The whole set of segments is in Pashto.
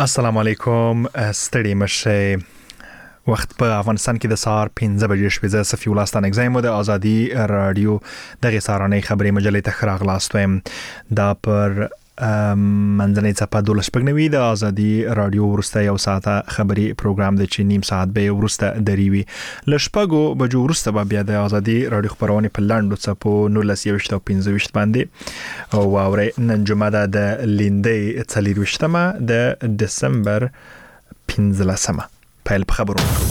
السلام علیکم. ستړي مشه. وخت په افغانستان کې د سهار 15 بجې شپې زه صفي الله ستانک زایم د ازادي رادیو دغه سهارنۍ خبري مجلې ته خراغلاستم دا پر منځنۍ صفه 12 د ازادي رادیو ورسته یو ساعته خبري پروګرام د چې نیم ساعت به ورسته دریوي لشپګو بجو ورسته به بیا د ازادي رادیو خبرونه په لاندو صفو 1915 باندې او اوري نن جمعه د لیندې 23 د دسمبر 15 پیل په خبرونه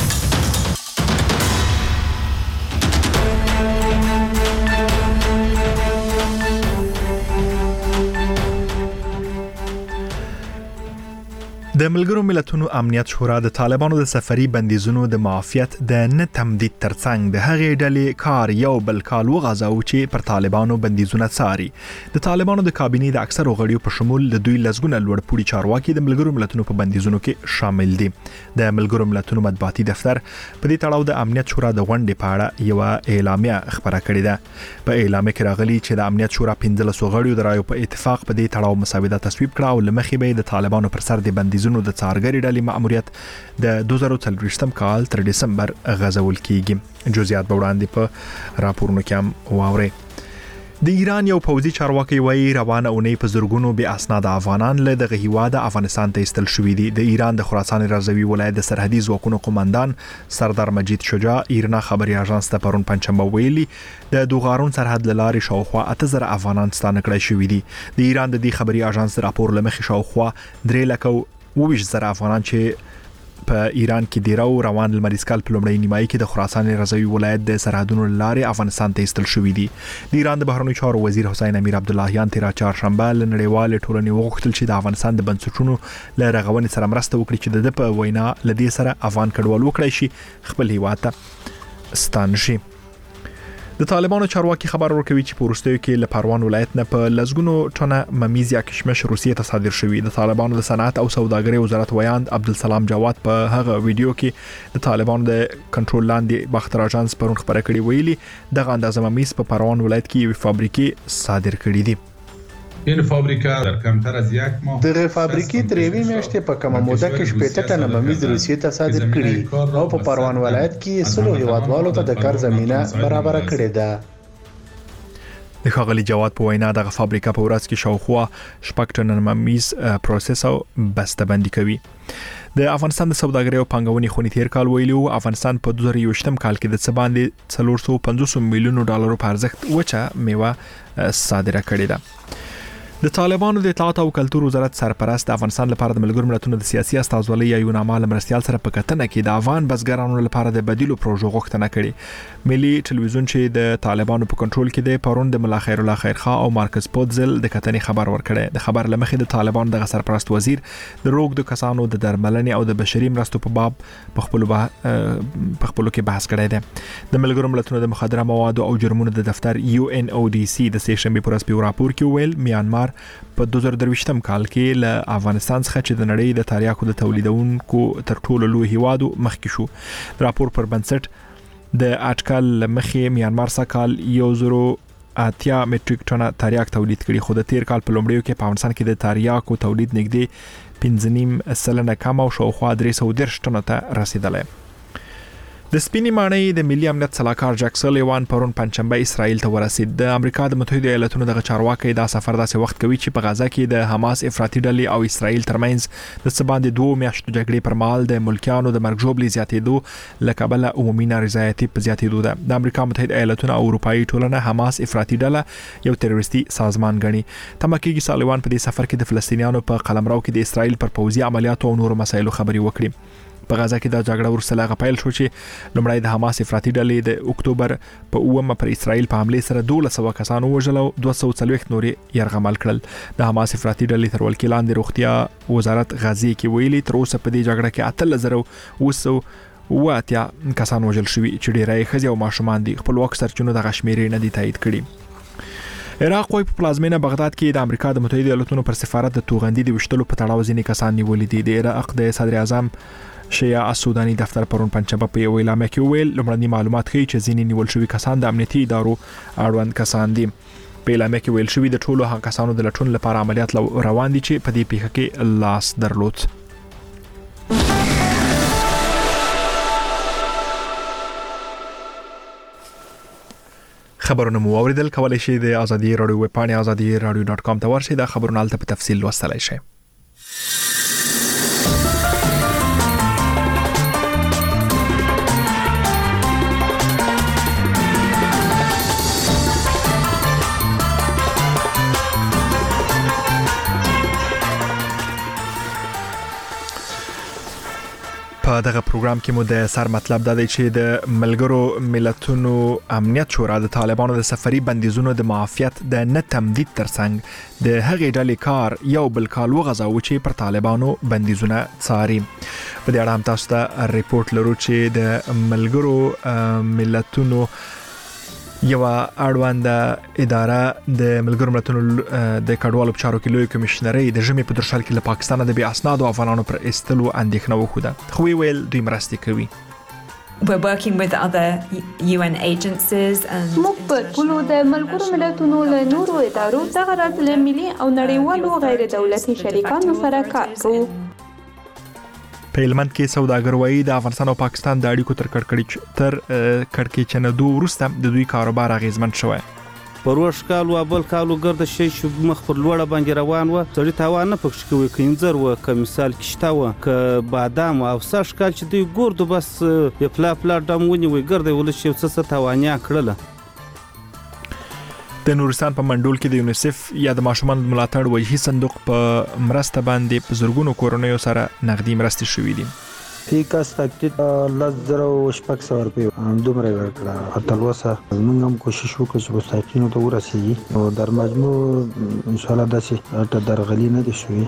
د ملګرو ملتونو امنیت شورا د طالبانو د سفري بندیزونو د معافیت د نه تمدید ترڅنګ د هغې ډلې کار یو بل کال وغځاو چې پر طالبانو بندیزونه څاري. د طالبانو د کابینې د اکثر غړیو په شمول د دوی لزګونه لوړپوړي چارواکي د ملګرو ملتونو په بندیزونو کې شامل دي. د ملګرو ملتونو مطبوعاتي دفتر په دې تړاو د امنیت شورا د غونډې په اړه یو اعلامیه خبره کړې ده. په اعلامیه کې راغلي چې د امنیت شورا 15 غړیو د رایو په اتفاق په دې تړاو مسوده تصویب کړه او لمخې به د طالبانو پر سر د بندیزونو د څارګري ډلې مأموریت د 2023 کال تر دسمبر غځول کیږي. جزئیات به وړاندې په راپورونو کې هم واوري. د ایران یو پوځي چارواکي وایي روانه اونۍ په زرګونو بې اسناد افغانان له دغه هیواد افغانستان ته ایستل شوي دي. د ایران د خراسان رضوي ولایت د سرحدي ځواکونو قومندان سردار مجید شجاع ایرنا خبري اژانس ته پرون پنځشنبه ویلي د دوغارون سرحد لارې شاوخوا 8000 افغانان ستانه کړي شوي دي. د ایران د دې خبري اژانس راپور لمخې شاوخوا 3,20,000 افغانان چې په ایران کې دیرو روان لمریز کال په لومړۍ نیمایي کې د خراسان رضوي ولایت د سرحدونو لارې افغانستان ته ایستل شوي دي. د ایران د بهرنیو چارو وزیر حسین امیر عبداللهیان تیر چهارشنبه له نړیوال ټولنې وغوښتل چې د افغانستان د بنسټونو له رغونې سره مرسته وکړي چې د په وینا لدې سره افغان کډوال وکړي شي خپل هیواد ته ستانه شي. د طالبانو چارواکي خبر ورکوي چې په وروستیو کې له پروان ولایت نه په لزګونو ټنه ممیز یا کشمش روسیې ته صادر شوی. د طالبانو د صنعت او سوداګرۍ وزارت ویاند عبدالسلام جواد په هغه ویډیو کې د طالبانو د کنټرول لاندې باختر اژانس پرون خبره کړې ویلي دغه اندازه ممیز په پروان ولایت کې یو فابریکې صادر کړې دي. این فابریکه در کمتر از یک ماه دغه فابریکې تر یوې میاشتې په کومه موده کې 80 ټنه ممیز روسیې ته صادر کړي او په پروان ولایت کې 100 هیوادوالو ته د کار زمينه برابر کړې ده. د ښاغلي جواد په وینا دغه فابریکه په ورځ کې شاوخوا 6 ټنه ممیز پروسس او بسته‌بندي کوي. د افغانستان د سوداګرۍ او پانګونې خونې تیر کال ویلو افغانستان په 2023 کال کې د څه باندې 450 میلیونو ډالرو په ارزښت وچه میوه صادره کړې ده. د طالبانو د اطلاعات او کلتور وزارت سرپرست د افغانستان لپاره د ملګرو ملتونو د سیاسي استازولۍ یو نامه لمرستيال سره په کتنه کې د افغان بزګرانو لپاره د بدیلو پروژو غوښتنه کړې. ملي ټلویزیون چې د طالبانو په کنټرول کې دی پرون د ملا خیر الله خیرخوا او مارکس پوتزل د کتنې خبر ورکړی. د خبر لمخې د طالبانو د سرپرست وزیر د روغ د کسانو د درملنې او د بشري مرستو په باب په خپل کې بحث کړی دی. د ملګرو ملتونو د مخدره موادو او جرمونو د دفتر UNODC د سه شنبه پر ورځ راپور کې ویل میانمار په 2023 کال کې له افغانستان څخه چې د نړۍ د تریاکو د تولیدونکو تر ټولو لوی هیوادو مخکې شو. راپور پر بنسټ د اټکل مخې میانمار سکهال 1,080 میټریک ټنه تریاک تولید کړي خو د تیر کال په لومړیو کې په افغانستان کې د تریاکو تولید نږدې 15.5% کم او شاوخوا 310 ټنه ته رسیدلی. د سپینې ماڼۍ د ملي امنیت صلاحکار جک سلیوان پرون پنځشنبه اسرائیل ته ورسید. د امریکا د متحده ایالاتونو دغه چارواکي دا سفر داسې وخت کوي چې په غزا کې د حماس افراطي ډلې او اسرائیل ترمنځ د څه باندې 2 میاشتو جګړې پر مهال د ملکیانو د مرګ ژوبلې زیاتېدو له کبله عمومي نارضایتي په زیاتېدو ده. د امریکا متحده ایالاتونو او اروپאי ټولنه حماس افراطي ډله یو تروریستي سازمان ګڼي. تمه کېږي سلیوان په دې سفر کې د فلسطینیانو په قلمرو کې د اسرائیل پر پوځي عملیاتو او نورو مسایلو خبري وکړي. په غزا کې د جګړه ورسره لغه پیل شو چې لومړی د حماس افراطي ډلې د اکتوبر په 9 پر اسرائیل په حمله سره 1200 کسان وژل او 240 نورې يرغمل کړل. د حماس افراطي ډلې تر ولکې لاندې روغتیا وزارت غزي کې ویلي تر اوسه په دې جګړه کې 8,980 کسان وژل شوي چې ډیری ښځې او ماشومان دي. خپلواک سرچینو د غشمیرې نه دي تایید کړي. عراق په پلازمینه بغداد کې د امریکا د متحده ایالاتونو پر سفارت د توغندي د وشتلو په تړاو ځینې کسان نیولې دي. د عراق د صدر اعظم شیعه السوداني دفتر پرون پنځشنبه په یو اعلامیه کې ویل لومړني معلومات ښیي چې ځینې نیول شوي کسان د امنیتي ادارو اړوند کسان دي. په اعلامیه کې ویل شوی د ټولو هغه کسانو د لټون لپاره عملیات روان دي چې په دې پیښه کې لاس درلود. خبرونه مو اوریدل. کولای شئ د ازادي رادیو ویب پاڼې azadi.radio.com ته ورشئ دا خبرونه الته په تفصیل لوستلای شئ. په دغه پروګرام کې مو د سر مطلب دا دی چې د ملګرو ملتونو امنیت شورا د طالبانو د سفري بندیزونو د معافیت د نه تمدید ترڅنګ د هغې ډلې کار یو بل کال وغځاوه چې پر طالبانو بندیزونه څاري. په دې اړه هم تاسو ته ریپورت لرو چې د ملګرو ملتونو یو اړوند اداره د ملګرو ملتونو د کډوالو چارو کې لوی کمشنري د ژمي په درشل کې له پاکستان د بې اسنادو افغانانو پر استلو اندېښنه وښوده، خو ویل دوی مرستې کوي. We're working with other UN agencies and موږ په ټولو د ملګرو ملتونو له نورو ادارو څخه راځل ملي او نړیوالو غیر دولتي شریکانو سره کار کوو. په هلمند کې سوداګر وایي د افغانستان او پاکستان د اړیکو تر کړکېچنېدو وروسته د دوی کاروبار اغیزمن شوی. پروش کال او بل کالو ګرد شي چې مخ پر لوړه باندې روان و سړی تاوان نه پکښ کوي کینځر و که مثال کشته و که بادام او ساش کال چې دوی ګوردو بس پلا دمونی وي ګرد ول شي څه توانیا کړله. د نورستان په منډول کې د یونیسف یا د ماشومان ملاتړ وجهي صندوق په مرسته باندې په زرګونو کورنیو سره نغدي مرستې شوې دي. فیکاس تاکید لزر او شپږ سو روپۍ دومره ورکړه. تلوسه موږ هم کوشش وکړو چې مستحقینو ته ورسیږي او در مجموع ان شاء الله داسې درغلي نه دي شوې.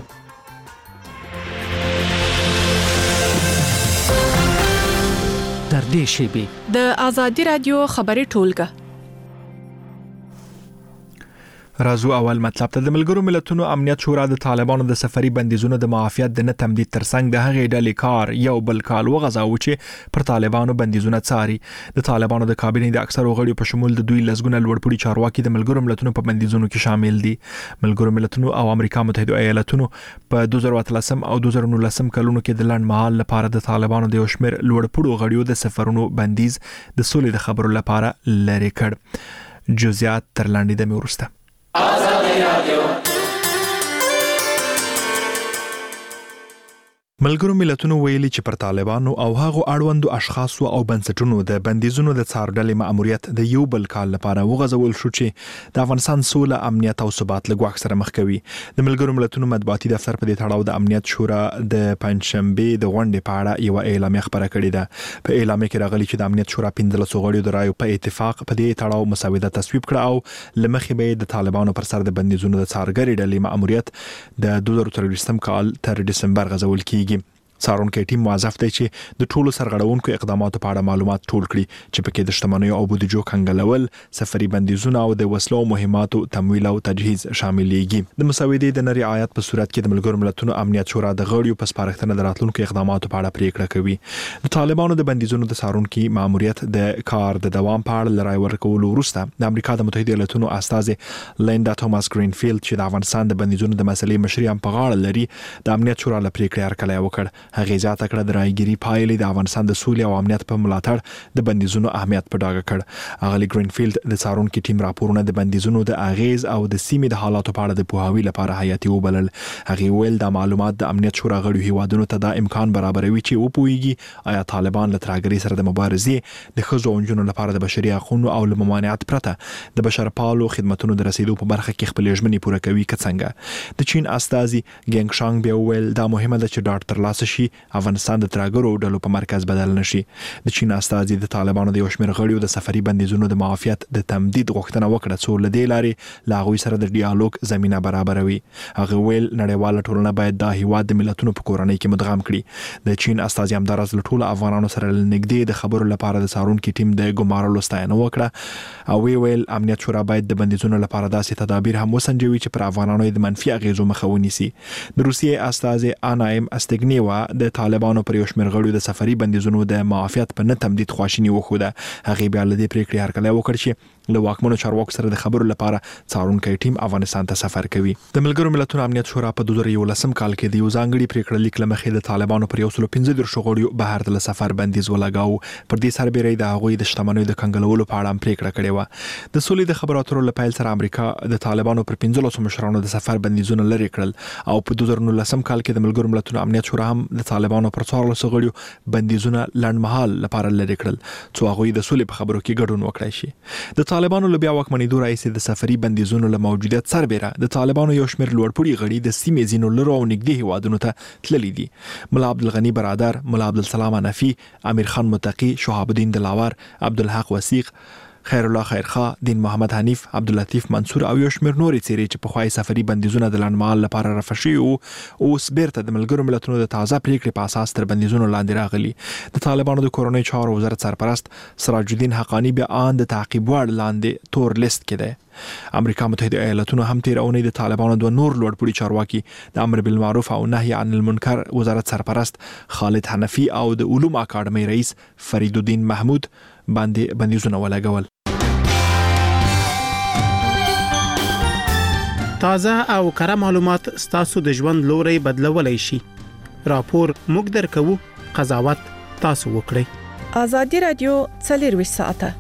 در دې شیبې د ازادي رادیو خبري ټولګه رازو اول مطلب ته د ملګرو ملتونو امنیت شورا د طالبانو د سفري بندیزونو د معافیت د نه تمدید ترڅنګ د هغې ډلې کار یو بل کال وغځاوه چې پر طالبانو بندیزونه څاري. د طالبانو د کابینې د اکثرو غړیو په شمول د دوی لسګونه لوړپوړي چارواکي د ملګرو ملتونو په بندیزونو کې شامل دي. ملګرو ملتونو او امریکا متحده ایالاتونو په 2013 او 2019 کلونو کې د لنډ مهال لپاره د طالبانو د یو شمېر لوړپوړو غړیو د سفرونو بندیز د سولې د خبرو لپاره لرې کړ. جزئیات تر لاندې دمه ورسته. ملګرو ملتونو ویلي چې پر طالبانو او هغو اړوندو اشخاصو او بنسټونو د بندیزونو د څارډلې مأموریت د یو بل کال لپاره وغځول شو چې د افغانستان سوله، امنیت او ثبات له ګواښ سره مخ کوي. د ملګرو ملتونو مطبوعاتي دفتر په دې تړاو د امنیت شورا د پنځشنبه د غونډې په اړه یو اعلامیه خبره کړې ده. په اعلامیه کې راغلي چې د امنیت شورا 15 غړیو د رایو په اتفاق په دې تړاو مسوده تصویب کړه او لمخې به د طالبانو پر سر د بندیزونو د څارګرې ډلې مأموریت د 2023 کال تر دسمبر غځول کیږي. څارونکي ټیم موظف دی چې د ټولو سرغړونکو اقداماتو په اړه معلومات ټول کړي چې پکې د شتمنیو او بودیجو کنګلول، سفري بندیزونه او د وسلو مهماتو تمویل او تجهیز شاملېږي. د مسودې د رعایت په صورت کې د ملګرو ملتونو امنیت شورا د غړیو په سپارښتنه د راتلونکو اقداماتو په اړه پریکړه کوي. د طالبانو د بندیزونو د څارونکي مأموریت د کار د دوام په اړه لړای ورکول وروسته د امریکا د متحده ایالاتونو استازي لیندا توماس گرینفیلد چې د افغانستان د بندیزونو د مسلې مشري هم په غاړه لري د امنیت شورا له پریکړې هرکلی وکړ. هغه زیاته کړه د رايګيري پایلې د افغانستان د سولې او امنیت په ملاتړ د بندیزونو اهمیت په ډاګه کړ. اغلی گرینفیلد د څارونکي ټیم راپورونه د بندیزونو د اغیز او د سیمې د حالاتو په اړه د پوهاوي لپاره حیاتي وبلل. هغه ویل د معلومات د امنیت شورا غړو هیوادونو ته د امکان برابروي چې وپويږي آیا طالبان له ترهګرۍ سره د مبارزې د ښځو او نجونو لپاره د بشري حقوقو او ممانعت پرته د بشرپالو خدماتو د رسیدو په برخه کې خپل ژمنې پوره کوي. څنګه د چین استازي ګینګ شانګ بیا ویل دا مهمه ده چې ډاټ ترلاسه شي افغانستان د ترهګرو ډلو په مرکز بدل نشي. د چین استازي د طالبانو د یو شمېر غړیو د سفري بندیزونو د معافیت د تمدید غوښتنه وکړه څو له دې لارې له هغوی سره د ډیالوګ زمينه برابروي. هغه ویل نړیواله ټولنه باید دا هیواد د ملتونو په کورنۍ کې مدغم کړي. د چین استازي همدارس له ټولو افغانانو سره نږدې د خبرو لپاره د څارونکي ټیم د ګمارلو ستاینه وکړه او ویل امنیت شورا باید د بندیزونو لپاره داسې تدابیر هم وسنجوي چې پر افغانانو د منفي اغیزو مخه ونیسي. د روسیې استازي آنایم استګنیوا د طالبانو پر یو شمېر غړیو د سفري بندیزونو د معافیت په نه تمدید خواشینی وښوده. هغه بیا له دې پریکړې هرکلی وکړ چې له واکمنو چارواکو سره د خبرو لپاره څارونکي ټیم افغانستان ته سفر کوي. د ملګرو ملتونو امنیت شورا په 2011 کال کې د یو ځانګړي پریکړه لیک لمخې د طالبانو پر 115 غړیو بهر د سفر بندیز ولګاو. پر دې سربېره د هغوی د شتمنیو د کنګلولو په اړه پریکړه کړې و. د سولې د خبرو اترو لپاره سره امریکا د طالبانو پر 15 مشرانو د سفر بندیزونه لري کړل او په 2019 کال کې د ملګرو ملتونو امنیت شورا هم د طالبانو پر 14 غړیو بندیزونه لنډمهال لپاره لري کړل چې هغوی د سولې په خبرو کې ګډون وکړي شي. د طالبانو له بیا واکمنېدو راهیسې د سفري بندیزونو له موجودیت سربېره د طالبانو یو شمېر لوړپوړي غړي د سیمې ځینو لرو او نږدې هیوادونو ته تللي دي. ملا عبدالغني برادر، ملا عبدالسلام حنفي، امیر خان متقي، شهاب الدین دلاور، عبدالحق وثیق، خیر الله خیرخوا، دین محمد حنیف، عبداللطیف منصور او یو شمېر نورې څېرې چې پخوای سفري بندیزونه د لنډمهال لپاره رفع شوي وو اوس بیرته د ملګرو ملتونو د تازه پریکړې په اساس تر بندیزونو لاندې راغلي. د طالبانو د کورنۍ چارو وزارت سرپرست سراج الدین حقانی بیا ان د تعقیب وړ لاندې تور لیست کې دی. امریکا متحده ایالاتونو هم تیر اونۍ د طالبانو د نور لوړپوړي چارواکي د امر بالمعروف او نهي عن المنکر وزارت سرپرست خالد حنفي او د علوم اکاډمۍ رئیس فرید الدین محمود باندې بندیزونه ولګول. تازه او کره معلومات ستاسو د ژوند لوري بدلولای شي. راپور موږ درکوو، قضاوت تاسو وکړئ. آزادي رادیو 24 ساعته.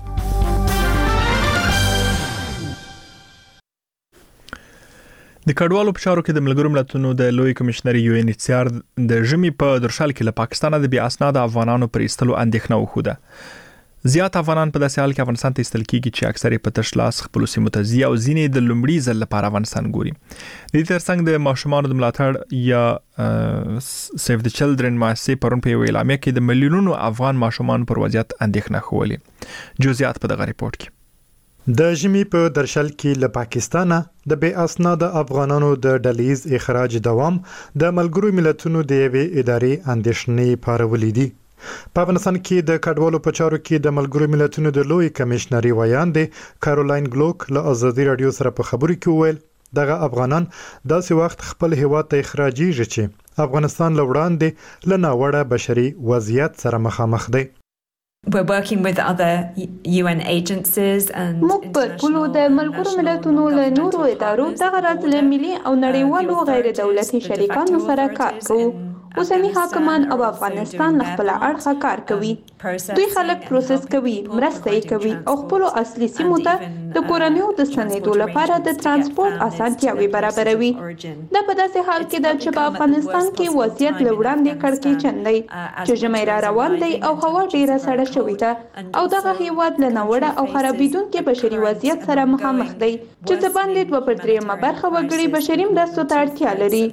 د کډوالو په چارو کې د ملګرو ملتونو د لوی کمشنر UNHCR د ژمي په درشل کې له پاکستان د بې اسناد افغانانو پر ایستلو اندېښنه وښوده. زیات افغانان په داسې حال کې افغانستان ته ایستل کېږي چې اکثره په تش لاس خپل سیمو ته ځي او ځینې د لومړي ځل لپاره افغانستان ګوري. د دې ترڅنګ د ماشومانو د ملاتړ یا سیف د چلډرن مؤسسې پرون په یو اعلامیه کې د میلیونونو افغان ماشومان پر وضعیت اندېښنه ښوولې. جزئیات په دغه ریپورت کې. د ژمي په درشل کې له پاکستانه د بې اسناد افغانانو د ډلیز اخراج دوام د ملګرو ملتونو د یوې ادارې اندېښنې پارولې دي. په افغانستان کې د کډوالو په چارو کې د ملګرو ملتونو د لوی کمشنري ویاندې کارولاین ګلوک له آزادي رادیو سره په خبرو کې وویل دغه افغانان داسې وخت خپل هیواد ته اخراجیږي چې افغانستان له وړاندې له ناوړه بشري وضعیت سره مخامخ دی. We're working with other UN agencies and موږ په ټولو د ملګرو ملتونو له نورو ادارو دغه راز له ملي او نړیوالو غیر دولتي شریکانو سره کار کوو. اوسنی حاکمان او افغانستان خپل اړخه کار کوي. دوی خلک پروسس کوي، مرسته کوي او خپل اصلي سیمو ته د کورنیو د ستنېدو لپاره د ترانسپورت اسانتیاوي برابروي. دا په داسې حال کې ده چې په افغانستان کې وضعیت له وړاندې کړکېچن دی چې ژمی را روان دی او هوا ډیره سړه شوې ده او دغه هیواد له ناوړه او خرابېدونکي بشري وضعیت سره مخامخ دی چې څه باندې 2/3 برخه وګړي بشري مرستو ته اړتیا لري.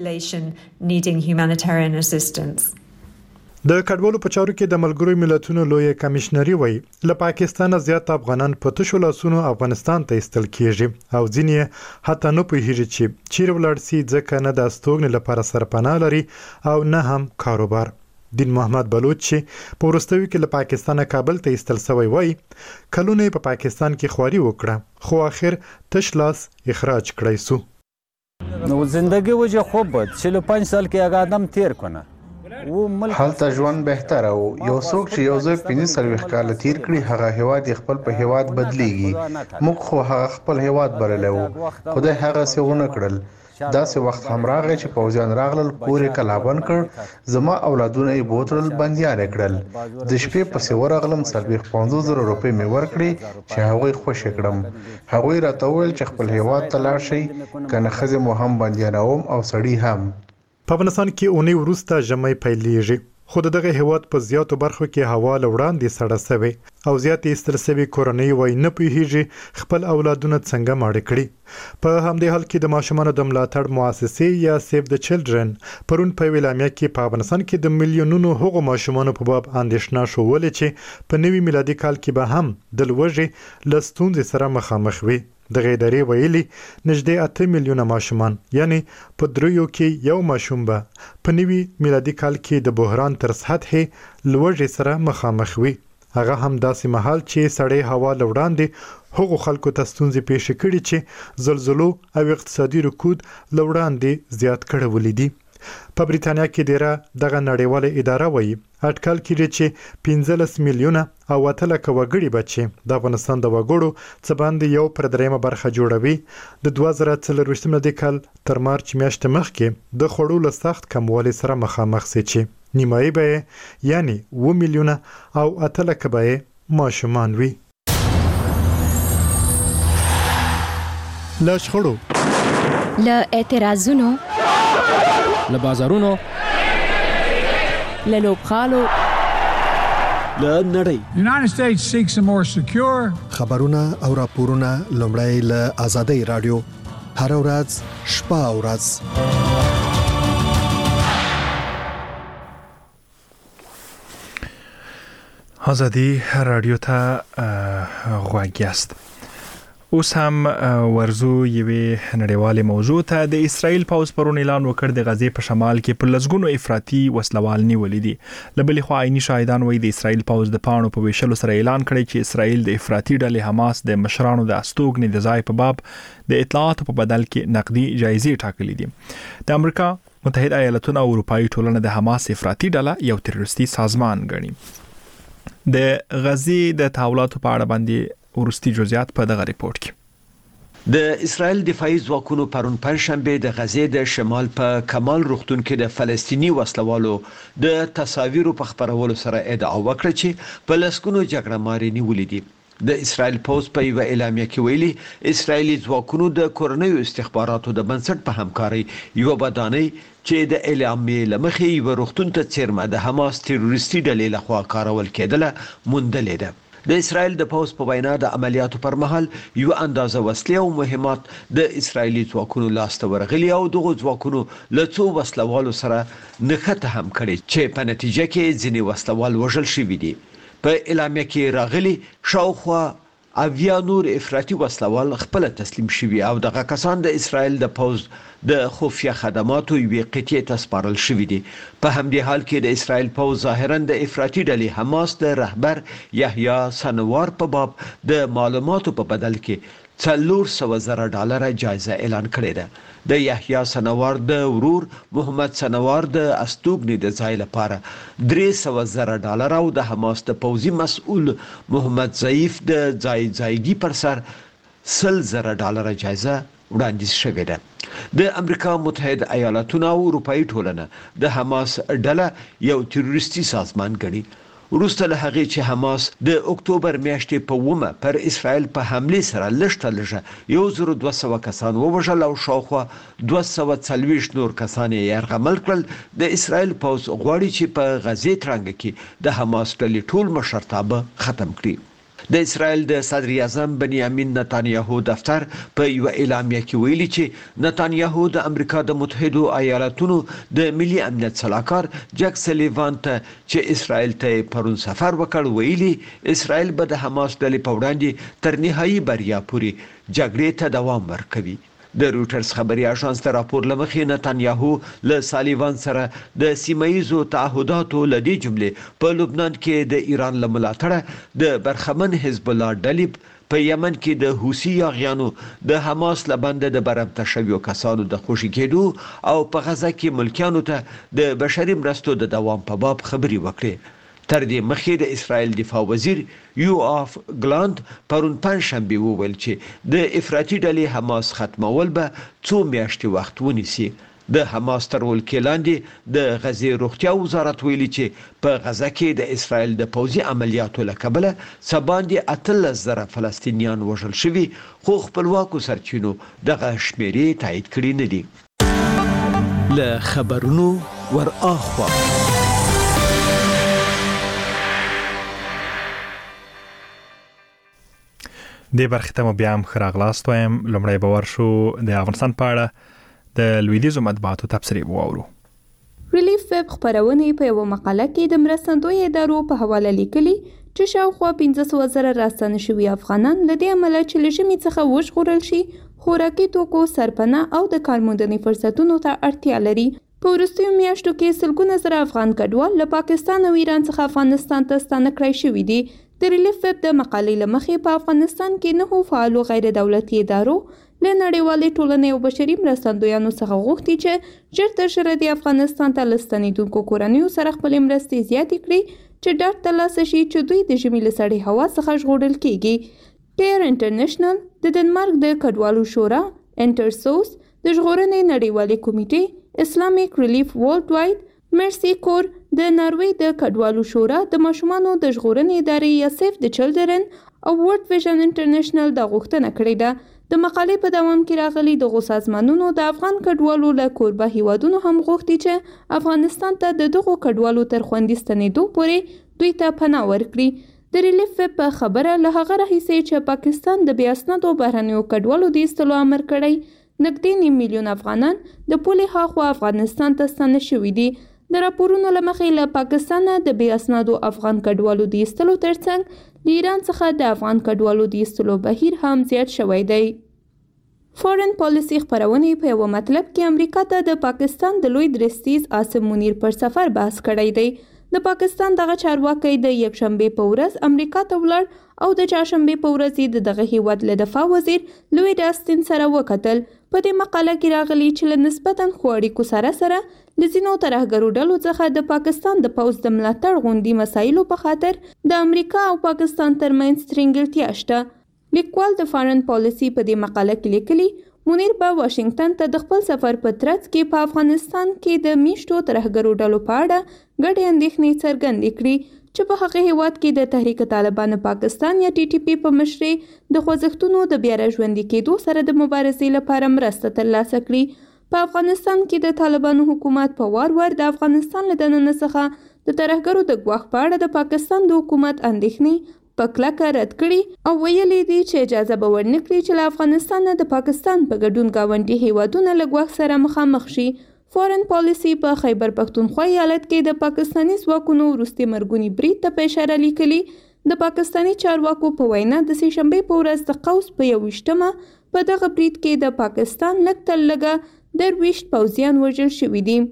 د کډوالو په چارو کې د ملګرو ملتونو لوی کمشنري وایي له پاکستان زیات افغانان په تشو لاسونو افغانستان ته ایستل کیږي او ځینې حتی نه پوهیږي چې چیرې ولاړ سي ځکه نه د استوګنې لپاره سرپناه لري او نه هم کاروبار. دین محمد بلوچ چې په وروستیو کې له پاکستانه کابل ته ایستل شوی وایي کلونه په پاکستان کې خواري وکړه خو اخر تش لاس اخراج کړی سو. نو زندگی وجه خوب بود 45 سال کې هغه آدم تیر کنه حالت ژوند بهتر او یو څوک چې یو ځای 45 کال تیر کړي هغه هیواد خپل په هیواد بدلیږي. موږ خو هغه خپل هیواد بللو خدای هغه څه ونه کړل. داسې وخت هم راغی چې پوځیان راغلل کورې کلابند کړ زما اولادونه یې بوتل بندیان کړل. د شپې پسې ورغلم 50,000 روپۍ مې ورکړې چې هغوی خوشي کړم. هغوی راته وویل چې خپل هیواد ته لاړ شئ کنه ښځې مو هم بندیانوم او سړي هم. په افغانستان کې اونۍ وروسته ژمی پیلېږي خو دغه هیواد په زیاتو برخو کې هوا له وړاندې سړه سوې او زیاتې ایستل سوي کورنۍ وایي نه پوهیږي خپل اولادونه څنګه ماړه کړي. په همدې حال کې د ماشومانو د ملاتړ مؤسسې یا سیف د چلډرن پرون په اعلامیه کې په افغانستان کې د میلیونونو هغو ماشومانو په باب اندېښنه ښوولې چې په نوي میلادي کال کې به هم د لوږې له ستونزې سره مخامخ وي. د غیداري ویلي نږدې 8 میلیونه ماشومان یعنی په دریو کې یو ماشوم به په نوي میلادي کال کې د بحران تر سطحې لوږې سره مخامخ وي. هغه هم داسې مهال چې سړې هوا له وړاندې هغو خلکو ته ستونزې پیښې کړي چې زلزلو او اقتصادي رکود له وړاندې زیات کړولې دي. په بریتانیا کې ډیره دغه نړیواله اداره وایي اټکل کړي چې 15 میلیونه او 8 لک وګړي بچي د افغانستان د وګړو څخه باندې یو پر دریمه برخه جوړوي. د 2024 کال تر مارچ میاشتې مخکې د خوړو له سخت کموالي سره مخامخ سي چې نیمایي به یعنی 2 میلیونه او 8 لک به ماشومان وي. له شخړو له اعتراضونو له بازارونو له لوبخالو له نړۍ United States seeks a more secure خبرونه او راپورونه لومړی له آزادۍ رادیو هر ورځ شپه او ورځ آزادی رادیو ته غوږ یاست. اوس هم ورزو یوې نړیوالې موضوع ته. د اسرائیل پوځ پرون اعلان وکړ د غزې په شمال کې په لسګونو افراطي وسلوال نیولې دي. له بلې خوا عیني شاهدان وایي د اسرائیل پوځ د پاڼو په ویشلو سره اعلان کړی چې اسرائیل د افراطي ډلې حماس د مشرانو د استوګنې د ځای په باب د اطلاعاتو په بدل کې نقدي جایزې ټاکلې دي. د امریکا متحده ایالاتونو او اروپایي ټولنه د حماس افراطي ډله یو تروریستي سازمان ګڼي. د غزې د تحولاتو په اړه باندې ورستي جزئیات په دغه ریپورت کې. د اسرائیل دفاعي ځواکونو پرون پنځشنبه د غزې د شمال په کمال روغتون کې د فلسطینی وسلوالو د تصاویرو په خبرولو سره ادعا وکړه چې په لسګونو جګړه ماري نیولې دي. د اسرائیل پوز په یو اعلامیه کې ویلي اسرائیلي ځواکونو د کورنیو استخباراتو د بنسټ په همکاري یو بدانۍ چې د اعلامیې لمخې یو روغتون ته چیرمه د حماس تروریستي ډلې لخوا کارول کېدله موندلې ده. د اسرائیل د پوز په وینا د عملیاتو پر مهال یو اندازه وسلې او مهمات د اسرائیلي ځواکونو لاسته ورغلي او دغه ځواکونو له څو وسلوالو سره نښته هم کړي چې په نتیجه کې ځینې وسلوال وژل شوي دي. په اعلامیه کې راغلي شاوخوا اویا نور افراطي وسلوال خپل تسلیم شوي او دغه کسان د اسرائیل د پوز د خفیه خدماتو یوې قطعې ته سپارل شوي دي. په همدې حال کې د اسرائیل پوز ظاهرا د افراطي ډلې حماس د رهبر یحیی سنوار په باب د معلوماتو په بدل کې $400,000 جایزه اعلان کړې ده. د یحیی سنوار د ورور محمد سنوار د استوګنې د ځای لپاره $300,000 او د حماس د پوزي مسؤل محمد ضعیف د ځایګي پر سر $100,000 جایزه وړاندیز شوې ده. د امریکا متحده ایالاتونو او اروپایي ټولنه د حماس ډله یو تروریستي سازمان ګڼي. وروسته له هغې چې حماس د اکتوبر میاشتې په 1 پر اسرائیل په حمله سره لږه 1200 کسان ووژل او شاوخوا 240 نور کسان یې یرغمل کړل. د اسرائیل پوځ غواړي چې په غزې ترانګ کې د حماس ډلې ټول مشرتابه ختم کړي. د اسرائیل د صدر اعظم بنیامین نتانیاهو دفتر په یو اعلامیه کې ویلي چې نتانیاهو د امریکا د متحده ایالاتونو د ملي امنیت صلاحکار جک سلیوان ته چې اسرائیل ته پرون سفر وکړ ویلي اسرائیل به د حماس ډلې په وړاندې تر نهایي بریا پورې جګړې ته دوام ورکوي. د روټرز خبري اژانس ته راپور لمخې نتانیاهو له سالیوان سره د سیمایزو تعهداتو لدی جملې په لبنان کې د ایران له ملاتړه د برخمن حزب الله ډلې په یمن کې د حوثي یاغیانو د حماس لبنده د برمته شویو کسانو د خوشي کېدو او په غزه کې ملکیانو ته د بشري مرستو د دوام په باب خبري وکړي. تر دې مخکې د اسرائیل دفاع وزیر یوآف ګلاند پرون پنځشنبه وویل چې د افراطي ډلې حماس ختمول به څو میاشتې وخت ونیسي. د حماس تر ولکې لاندې د غزې روغتیا وزارت ویلي چې په غزه کې د اسرائیل د پوځي عملیاتو له کبله څه باندې 18,000 فلسطینیان وژل شوي خو خپلواکو سرچینو دغه شمیرې تایید کړي نه دي. له خبرونو ور اخوا د برخې ته بیا هم خراغلاست وایم. لومړی به ورشو د افغانستان په اړه د لویدیځو مطبوعاتو تبصرې واورو. ریلیف ویب خبرونه په یو مقاله کې د مرستندوی ادارو په حواله لیکلي چې شاوخوا 15,000 راستنه شوي افغانان له دې عمله چې له ژمي څخه وژغورل شي خوراکي توکو سرپناه او د کارموندنې فرصتونو ته اړتیا لري. په وروستیو میاشتو کې سلګونه زره افغان کډوال له پاکستان او ایران څخه افغانستان ته ستانه کړای شوي دي. د ریلیف ویب د مقالې له مخې په افغانستان کې 9 فعالو غیر دولتي ادارو له نړیوالې ټولنې او بشري مرستندویانو څخه غوښتي چې ژر تر ژره د افغانستان ته له ستنېدونکو کورنیو سره خپلې مرستې زیاتې کړي چې ډاډ ترلاسه شي چې دوی د ژمي له سړې هوا څخه ژغورل کیږي. ټیر انټرنیشنل، د ډنمارک د کډوالو شورا، انټرسوس، د ژغورنې نړیوالې کمیټې، اسلامیک ریلیف ورلډ واید، مرسی کور، د ناروې د کډوالو شورا، د ماشومانو د ژغورنې ادارې یا سیف د چلډرن او ورلډ ویژن انټرنیشنل دا غوښتنه کړې ده. د مقالې په دوام کې راغلي دغو سازمانونو د افغان کډوالو له کوربه هیوادونو هم غوښتي چې افغانستان ته د دغو کډوالو تر خوندي ستنېدو پورې دوی ته پناه ورکړي. د ریلیف ویب په خبره له هغه راهیسې چې پاکستان د بې اسنادو بهرنیو کډوالو د ایستلو امر کړی، نږدې 9 میلیون افغانان د پولې هاخوا افغانستان ته ستانه شوي دي. د راپورونو له مخې له پاکستانه د بې اسنادو افغان کډوالو د ایستلو ترڅنګ له ایران څخه د افغان کډوالو د ایستلو بهیر هم زیات شوی دی. فارن پالیسي خپرونې په یو مطلب کې امریکا ته د پاکستان د لوی درستیز عاصم منیر پر سفر بحث کړی دی. د پاکستان دغه چارواکي د یکشنبه په ورځ امریکا ته ولاړ او د چهارشنبه په ورځ د دغه هیواد له دفاع وزیر لوید آستین سره وکتل. په دې مقاله کې راغلي چې له نسبتاً ښو اړیکو سره له ځینو ترهګرو ډلو څخه د پاکستان د پوځ د ملاتړ غوندي مسایلو په خاطر د امریکا او پاکستان ترمنځ ترنګلتیا شته. لیکوال د فارن پالیسي په دې مقاله کې لیکلي منیر به واشنگټن ته د خپل سفر په ترڅ کې په افغانستان کې د میشتو ترهګرو ډلو په اړه ګډې اندېښنې څرګندې کړي چې په هغه هیواد کې د تحریک طالبان پاکستان یا TTP په مشرۍ د خوځښتونو د بیا راژوندي کېدو سره د مبارزې لپاره مرسته ترلاسه کړي. په افغانستان کې د طالبانو حکومت په وار د افغانستان له دننه څخه د ترهګرو د ګواښ په اړه د پاکستان د حکومت اندېښنې په کلکه رد کړي او ویلي دي چې اجازه به ورنکړي چې له افغانستان نه د پاکستان په ګډون ګاونډي هیوادونه له ګواښ سره مخامخ شي. فارن پالیسي په خیبر پښتونخوا ایالت کې د پاکستاني ځواکونو وروستي مرګوني برید ته په اشاره لیکلي. د پاکستاني چارواکو په وینا د سې شنبې په ورځ د قوس په 21مه په دغه برید کې د پاکستان لږ تر لږه 20 پوځیان وژل شوي دي.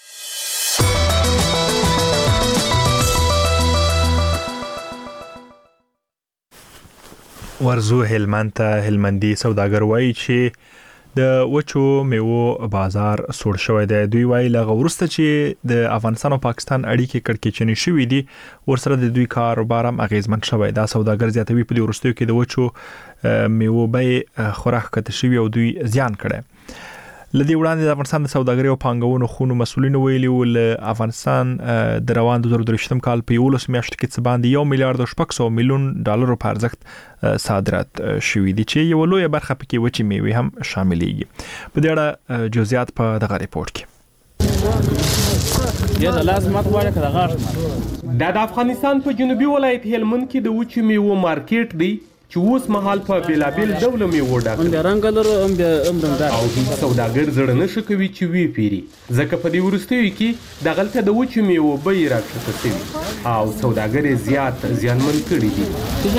ورزو هلمند ته هلمندي سوداګر وایي چې د وچو میوو بازار سوړ شوی دی. دوی وایي لغه ورسته چې د افغانستان او پاکستان اړیکې کړکېچنې شوې دي ورسره د دوی کاروبار هم اغیزمن شوی. دا سوداګر زیاتوي په دې ورستیو کې د وچو میوو بیې خورا ښکته شوي او دوی زیان کړي. لدی وړاندې د افغانستان د سوداګرۍ او پانګونو خونو مسؤلینو ویلي ول افغانستان د روان 2023 کال په 11 میاشتو کې څه باندې 1 میلیارډ 600 میلیون ډالر په ارزښت صادرات شوي دي چې یو لوی برخه پکې وچې میوې هم شاملېږي. په دې اړه جزئیات په دغه ریپورت کې. یا لازمات وایي کړه غاښ د افغانستان په جنوبي ولایت هلمند کې د وچې میوو مارکیټ دی چې اوس مهال په بیلابیل ډول میوو ډک دی او هیڅ سوداګر زړه نشي کوي چې وی پیری ځکه په دې وروستیو کې د غلطه د وچې میوو بیې راکښته شوي او سوداګر زیات زیانمن کړي دي.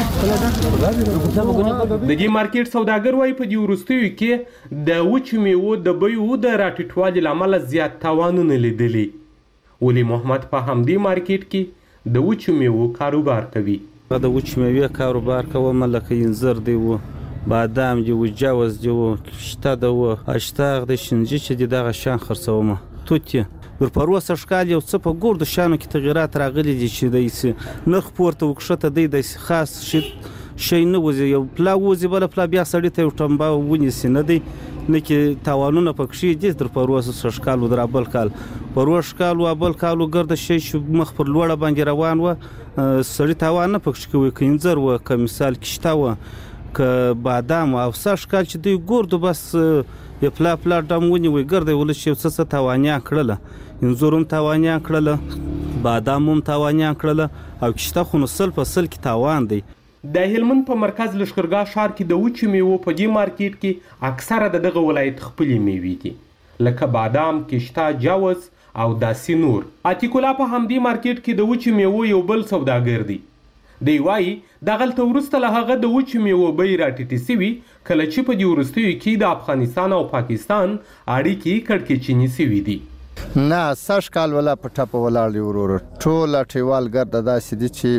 د دې مارکیټ سوداګر وايي په دې وروستیو کې د وچې میوو د بیو د راټیټوالي لامل زیات تاوانونه لیدلي. ولی محمد په همدې مارکیټ کې د وچې میوو کاروبار کوي. د وچې میوې کاروبار کوم لکه انځر دی و بادام دی و جوز دی و شته دی و اشتاق د شنجي چې دغه شان خرڅوم توتي پر پروسه ښکال یو څه په ګور د شانو کې تغیرات راغلي دي چې د نرخ پورته وکښته دی د خاص شي نه وځي یو پلا وځي بل پلا بیا سړی ته ټمبا ونیسي نه دی نه کې تاوانونه پکښې دي تر پروسه ښکال و درابل کال پروسه ښکال و بل کالو ګرد شي مخ پر لوړه باندې روان و سړی تاوان نه پکښ کوي کینځر و که مثال کشته و که بادام او ساش کال چې دوی ګوردو بس یو پلا ډمونی وي ګرد ول شي څه تاوانیا کړله انځورم تاوانیا کړله بادام هم تاوانیا کړله او کشته خو نو سل په سل کې تاوان دی. د هلمند په مرکز لشکرګاه ښار کې د وچې میوو په دې مارکیټ کې اکثره دغه ولایت خپلې میوې دي لکه بادام کشته جوز او داسې نور. عتیق الله په همدې مارکیټ کې د وچې میوو یو بل سوداګر دی. دی وایي دغلته وروسته له هغه د وچې میوو بیې راټیټې سوي کله چې په دې وروستیو کې د افغانستان او پاکستان اړیکې کړکېچنې سوي دي. نه سږ کال ولا په ټپه ولاړ دی وروره ټول اټیوال ګرد داسې دي چې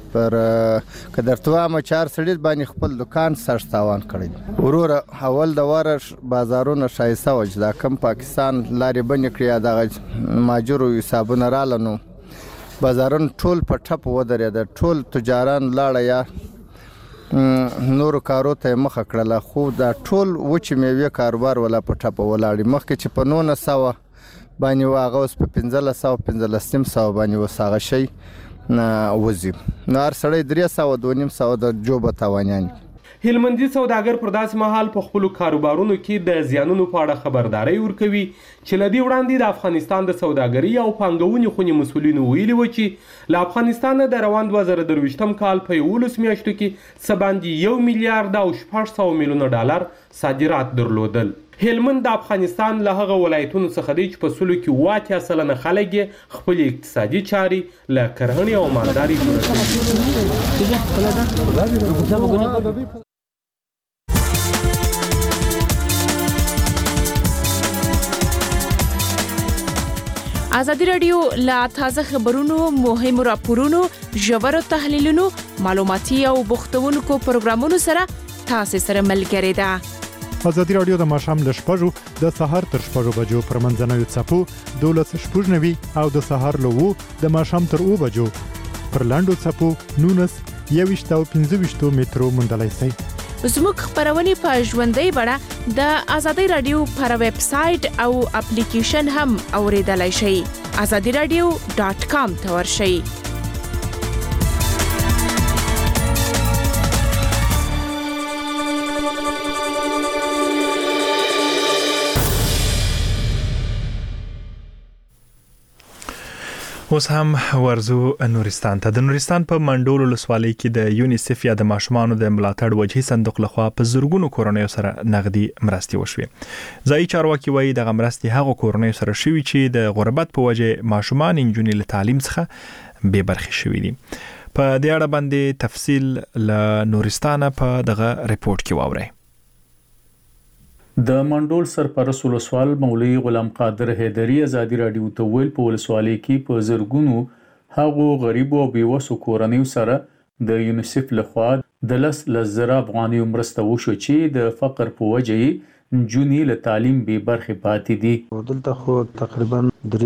پر کدرتوا مچار سړي باندې خپل دکان سر تاوان کړی ورور اول د وارش بازارونو شایسته وج دا کم پاکستان لارې بنې کړی دا ماجرو حسابونه رالنو بازارون ټول په ټپ ودرېد ټول تجاران لاړه یا نور کارو ته مخ کړله خو دا ټول وچ میوه کاروبار ولا په ټپ ولاړی مخکې چې په 900 باندې واغه اوس په 1500 باندې وساغه شي وزي نار سړی 300 د جوب تاوانيان هلمندي سوداګر پر داسې مهال په خپل کاروبارونو کې د زیانونو په اړه خبرداري ورکوي چې لدی وړاندې د افغانستان د سوداګرۍ او پانګونې خونې مسولینو ویلي و چې له افغانستان د روان 2023م کال په 11 میاشتو کې څه باندې 1 میلیارډ او 600 میلیونه ډالر صادرات درلودل. هلمند د افغانستان له هغه ولایتونو څخه دی چې په سلو کې 80% خلک خپل اقتصادي چاري له کرهڼې او مالدارۍ کوي. ازادي رادیو لا تازه خبرونو مهم راپورونو ژور تحلیلونو معلوماتي او بوختونکو پروګرامونو سره تاسو سره ملګری ده. ازادي رادیو د ماښام ل 6:00 د سهار تر 6:00 بجو پر منځنوي څپو 12:90 او د سهار له 2 د ماښام تر 2 بجو پر لاندو څپو 19 او 15 مترو مندلای شي. زموږ خبرونه په ژوندۍ بڼه د ازادي رادیو پر ویب سټ او اپلیکیشن هم اوریدلای شئ. azadiradio.com ته ورشئ. اوس هم ورزو نورستان ته. د نورستان په منډول ولسوالۍ کې د یونیسف یا د ماشومانو د ملاتړ وجهي صندوق لخوا په زرګونو کورنیو سره نغدي مرستې وشوې. ځایي چارواکي وایي د مرستې هغه کورنیو سره شوي چې د غربت په وجه ماشومان انجونې له تعلیم څخه بې برخې شوي دي. په دې اړه باندې تفصیل له نورستان په دغه ریپورت کې واورئ. د منډول سرپرست ولسوال مولوي غلام قادر حیدری ازادي رادیو ته ویل په ولسوالۍ کې په زرګونو هغو غریب او بیوسو کورنیو سره د یونیسف لخوا د 10,000 افغاني مرسته وشو چې د فقر په وجه جونې له تعلیم به برخه پاتې دي. دلته خو تقریبا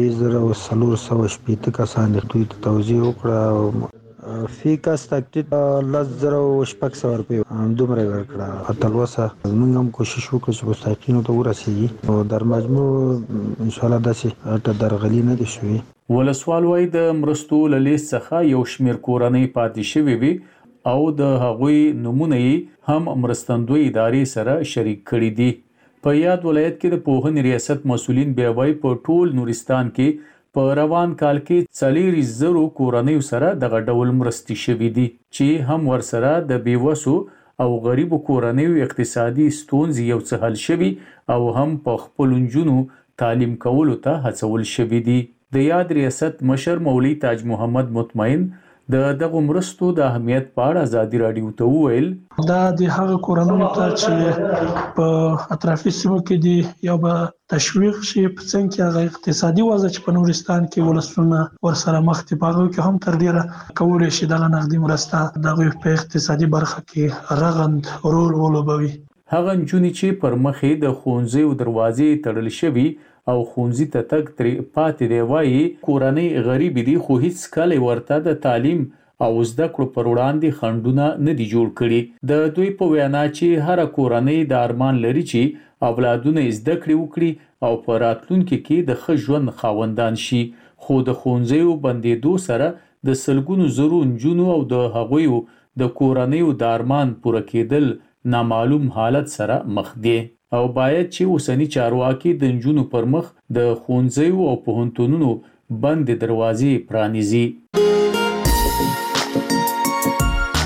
3,400 کسان دوی ته توزیع وکړه فی کس تکتیت 10,600 روپیه دومره ورکړه. اتلوسه موږ هم کوشش وکړو چې مستحقینو ته ورسیږي او در مجموع ان شاء الله داسې درغلي نه دي شوي. ولسوال وای د مرستو له لیست څخه یو شمیر کورنۍ پاتې شوي وي او د هغوی نمونه هم مرستندوی ادارې سره شریک کړي دي. په یاد ولایت کې د پوهنې ریاست مسولین بیا وای په ټول نورستان کې په روان کال کې 4,000 کورنیو سره دغه ډول مرستې شوي دي چې هم ورسره د بیوسو او غریبو کورنیو اقتصادي ستونزې یو څه حل شوي او هم په خپل نجونو تعلیم کولو ته هڅول شوي دي. د یاد ریاست مشر مولوي تاج محمد مطمئن د دغه مرستو د اهمیت په اړه ازادي رادیو ته وویل دا د هغه کورنیو ته چې په اطرافي سیمو کې دي یا به تشویق شي په څنګه کې هغه اقتصادي وضع چې په نورستان کې ولسونه ورسره مخ دي په هغه کې هم تر ډیره کولای شي د نقدي مرسته دغه په اقتصادي برخه کې رغند رول ولوبوي. هغه نجونې چې پر مخې د ښوونځي او دروازې تړل شوي او ښوونځي ته تګ ترې پاتې دی وایي کورنۍ غریب دي خو هیڅ کله ورته د تعلیم او زده کړو پر وړاندې خنډونه نه دي جوړ کړي. د دوی په وینا چې هر کورنۍ د ارمان لري چې اولادونه زده کړې وکړي او په راتلونکي کې د ښه ژوند خاوندان شي خو د ښوونځیو بندېدو سره د سلګونو زرو نجونو او د هغوی د کورنیو د ارمان پوره کېدل نامعلوم حالت سره مخ دي او باید چې اوسنی چارواکي د نجونو پر مخ د ښوونځیو او پوهنتونونو بند دروازې پرانیزي.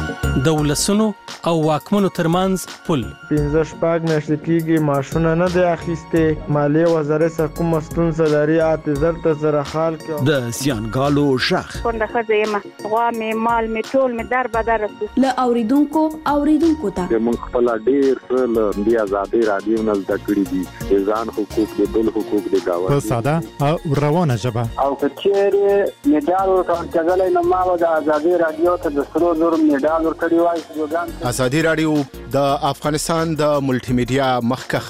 د ولسونو او واکمنو ترمنځ پل 15 میاشتې کېږي معاشونه نه دی اخیستې مالیې وزارت څخه کومه ستونزه لري اعتذار ته سره حال د زیانګالو غږ کونډه ښځه یم غوا مې مال مې ټول مې در بدر له اوریدونکو ته موږ خپل ډېر څه له دې ازادۍ رادیو نه زده کړي دي د ځان حقوق د بل حقوق د گاونډي په ساده او روانه ژبه او کچېرې میډال ورکړل نو ما د ازادۍ رادیو ته د 300 میډال ورکړی وای. ازادي رادیو د افغانستان د ملټي میډیا مخکښ